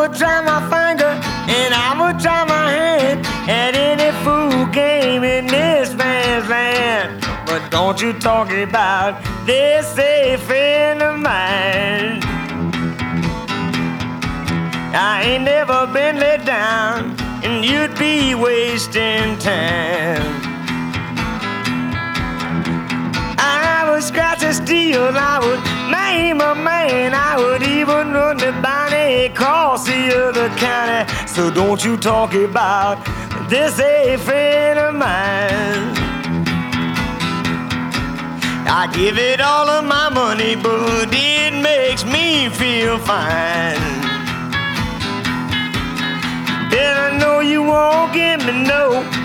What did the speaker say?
would try my finger and I would try my hand at any fool game in this man's land. But don't you talk about this a friend of mine. I ain't never been let down, and you'd be wasting time. I would scratch a steel, I would maim a man, I would even run the bounty across the other county. So don't you talk about this a friend of mine. I give it all of my money, but it makes me feel fine. And I know you won't give me no